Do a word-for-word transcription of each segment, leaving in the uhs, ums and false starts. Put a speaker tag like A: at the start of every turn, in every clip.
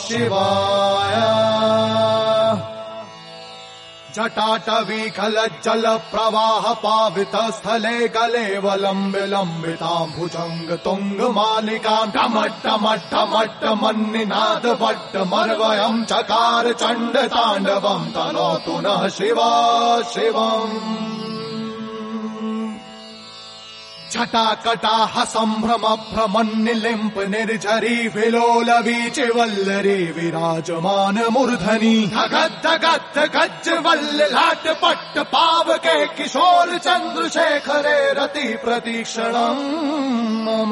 A: शिवाय। जटाटवीकल जल प्रवाह पावित स्थले कलेवलं विलम्बितां भुजंग तुंग मालिकां टमट्टमट्टमट्टमन्निनाद वट्टमर्वयं चकार चंड तांडवं तनोतु नः शिवा शिवम्। छटाकटाह सम्भ्रम भ्रमन्निलिम्प निर्झरी विलोल वीचिवल्लरी विराजमान मूर्धनि धगद् धगद् गज्ज वल्ल लाट पट्ट पावके किशोर चंद्रशेखरे रति प्रतीक्षणम् मम।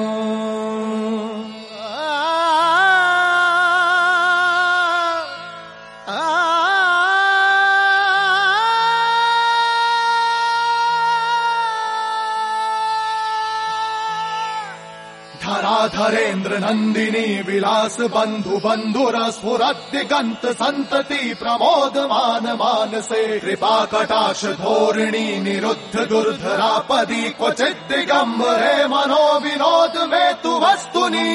A: धराधरेन्द्र नंदिनी विलास बंधु बंधुर स्फुरद्दिगंत संतति प्रमोदमान मानसे कृपा कटाक्ष धोरिणी निरुद्ध दुर्धरापदी क्वचित् दिगंबरे मनो विनोद में तु वस्तुनि।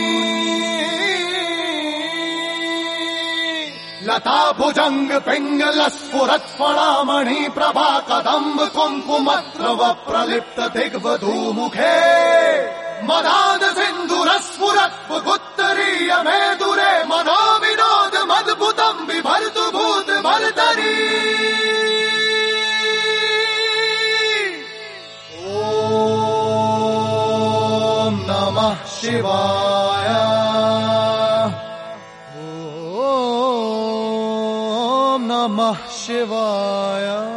A: लता भुजंग पिंगल स्फुरत् फणामणि प्रभा कदम्ब कुंकुमत्रव प्रलिप्त दिग्वधू मुखे मदाद सिंधुरस्फुरत् गुत्तरीय मेदुरे मनो विनोद मद्भुतं बिभर्तु भूत भर्तरी। ओम नमः शिवाय। ओम नमः शिवाय।